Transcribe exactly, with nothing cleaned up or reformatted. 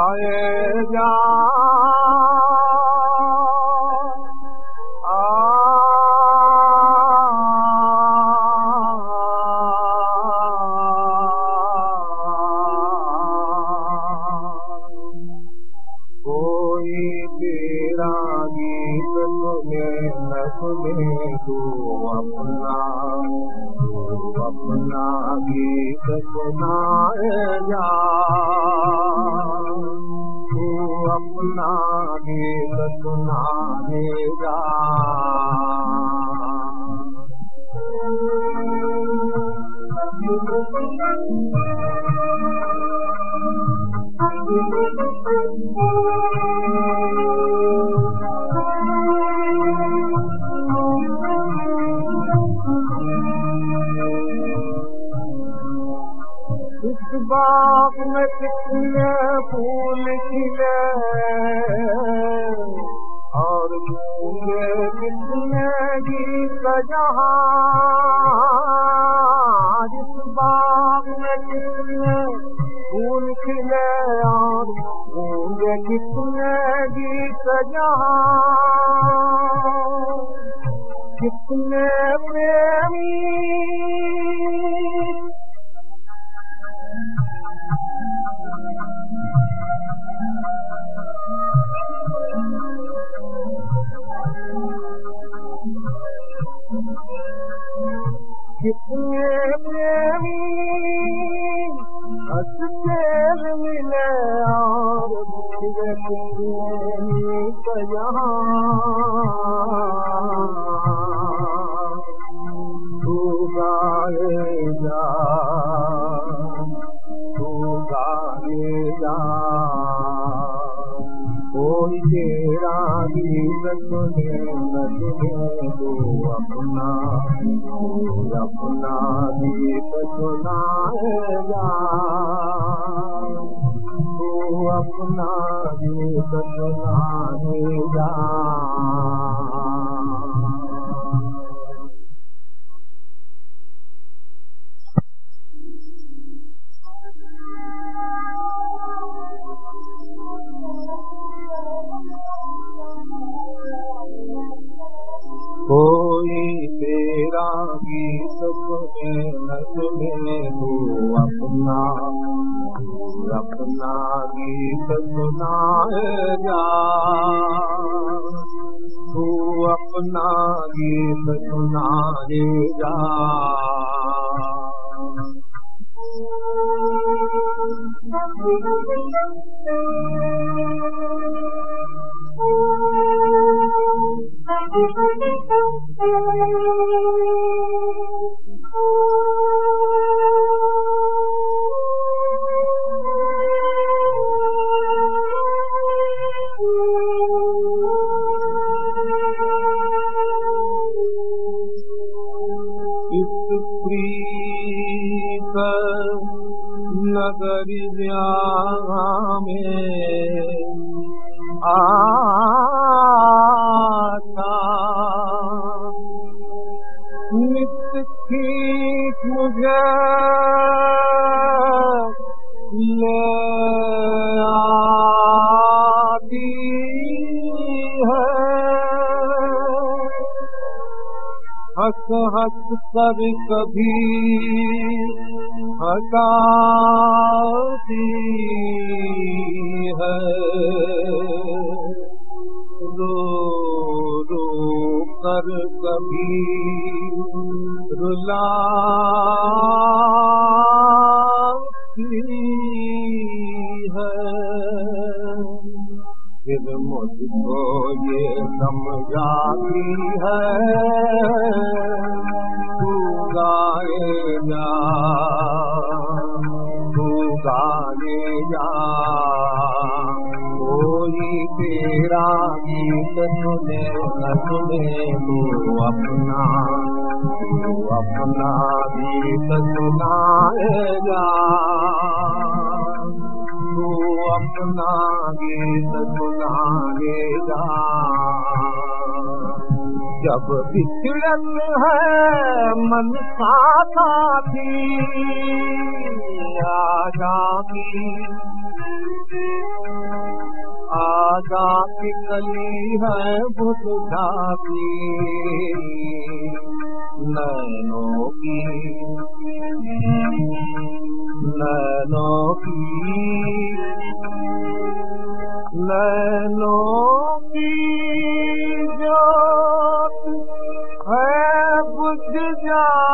जा कोई तेरा गीत सुने न सुने तू अपना तू अपना गीत सुनाए जा तू अपना गीत सुनाए जा इस बाग में कितने फूल खिले और फूले कितने गीत जहाँ इस बाग में कितने फूल खिले और फूले कितने गीत जहाँ कितने प्रेमी कितने प्रेमी हंस खेल मिले और कितने यहाँ तू गाए जा तू गाए जा कोई तेरा गीत सुने न सुने तू अपना अपना गीत सुनाए जा तू अपना गीत सुनाए जा कोई तेरा गीत सुने न सुने तू अपना अपना गीत सुनाए जा तू अपना गीत सुनाए जा इस प्रीत नगरिया में आता नित्य ठीक मुझे ले आती है हंस हंस कर कभी हंसाती है रो रो कर कभी रुलाती है फिर मुझको ये समझाती है तू गाए जा तू गाए जा कोई तेरा गीत सुने न सुने तू अपना तू अपना गीत सुनाए जा तू अपना गीत सुनाए जा अब बिछड़न है मन सा साथी आजा की आजा की कली है बुझा की नैनों की नैनों की नैनों की जोत है बुझ जा